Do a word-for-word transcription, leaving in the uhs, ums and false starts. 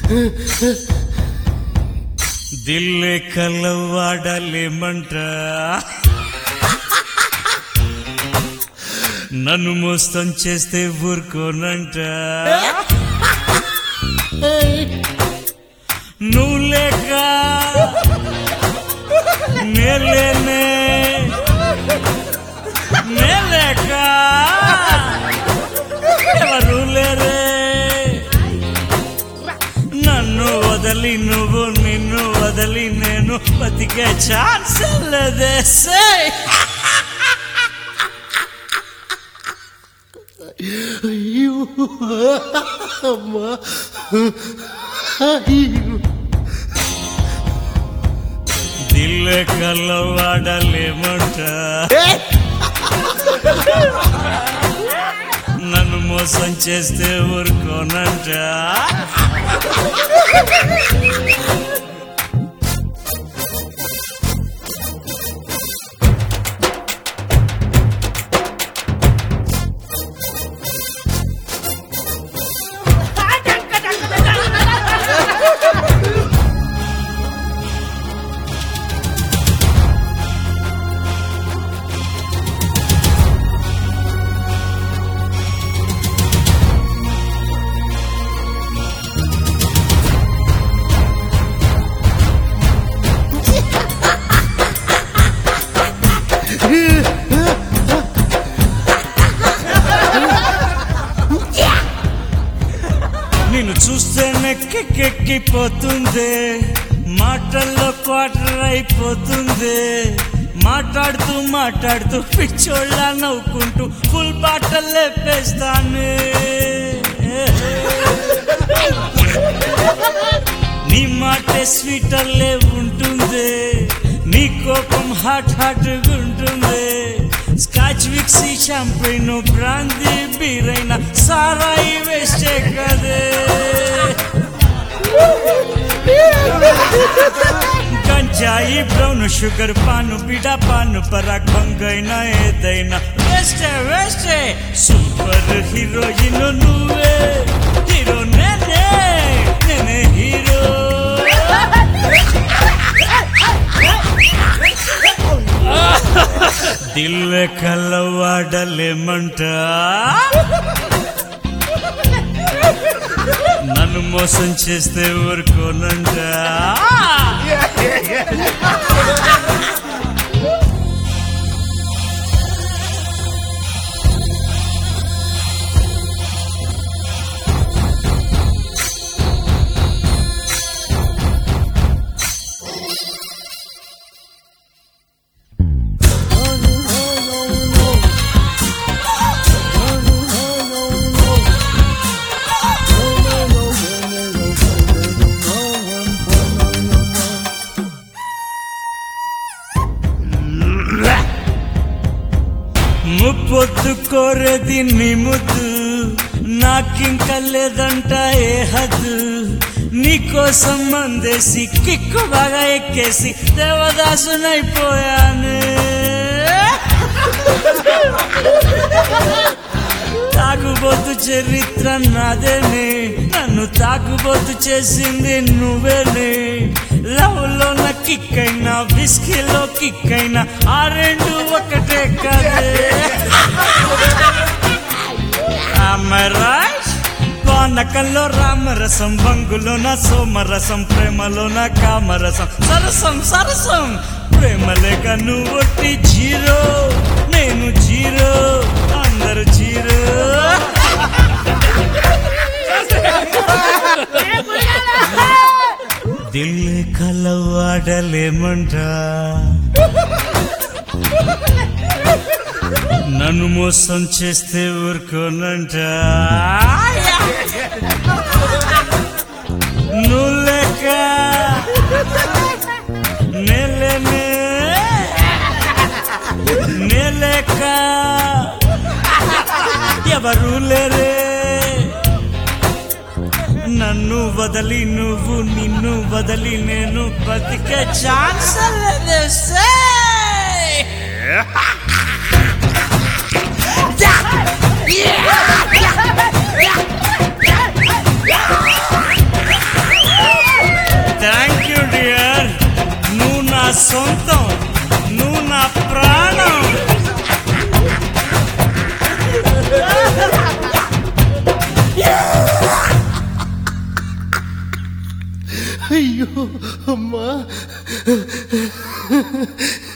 దిల్లే కలవాడలేమంట, నన్ను మోసం చేస్తే ఊరుకోనంట. నువ్వు లేక నేలేనే, నేలేక ఎవరు లేరే. నన్ను వదలి నువ్వు, నిన్ను వదలి నేను బతికే ఛాన్స్ లేదే. అయ్యో అమ్మా, అయ్యో. దిల్లే కలవాడలేమంట, నన్ను మోసం చేస్తే ఊరుకోనంట. నిన్ను చూస్తే నెక్కెక్కిపోతుంది, మాటల్లో క్వార్టర్ అయిపోతుంది. మాట్లాడుతూ మాట్లాడుతూ పిచ్చోళ్ళ నవ్వుకుంటూ ఫుల్ బాటల్ లేపేస్తాను. నీ మాటే స్వీటర్లే ఉంటుంది, నీ కోపం హాట్ హాట్ ఉంటుంది. స్కాచ్ విక్సీ షాంపైన్ బ్రాందీ బీరైన సారాయి వేస్టే కదే. గంజాయి బ్రౌన్ షుగర్ పాను బిడా పాను పరాగ్ బంగైనా ఏదైనా వేస్టే వేస్టే. సూపర్ హీరోయిన్ నువ్వే, హీరో నేనే, నేనే హీరో. దిల్లే కలవాడలేమంట, నన్ను మోసం చేస్తే ఊరుకోనంట. ముప్పొద్దు కోరేది నీ ముద్దు, నాకింక లేదంట ఏ హద్దు. నీకోసం మందేసి కిక్కు బాగా ఎక్కేసి దేవదాసునైపోయాను. తాగుబోతు చరిత్ర నాదేనే, నన్ను తాగుబోతు చేసింది నువ్వేనే. లవ్ లో నా కిక్కైనా, విస్కీలో కిక్కైనా, ఆ రెండు ఒకటే కదే. పానకంలో రామరసం, బంగులో నా సోమరసం, ప్రేమలో నా కామరసం. సరసం సరసం ప్రేమ లేక నువ్వొట్టి జీరో, నేను జీరో, అందరు జీరో. దిల్లే కలవాడలేమంట, నన్ను మోసం చేస్తే ఊరుకోనంట. నువ్వు లేక నేలేనే, నేలేక ఎవరు లేరే. నన్ను వదలి నువ్వు, నిన్ను వదలి నేను బతికే ఛాన్స్ లేదే. Yeah! సొంతం నువ్వు నా ప్రాణం. అయ్యో అమ్మా.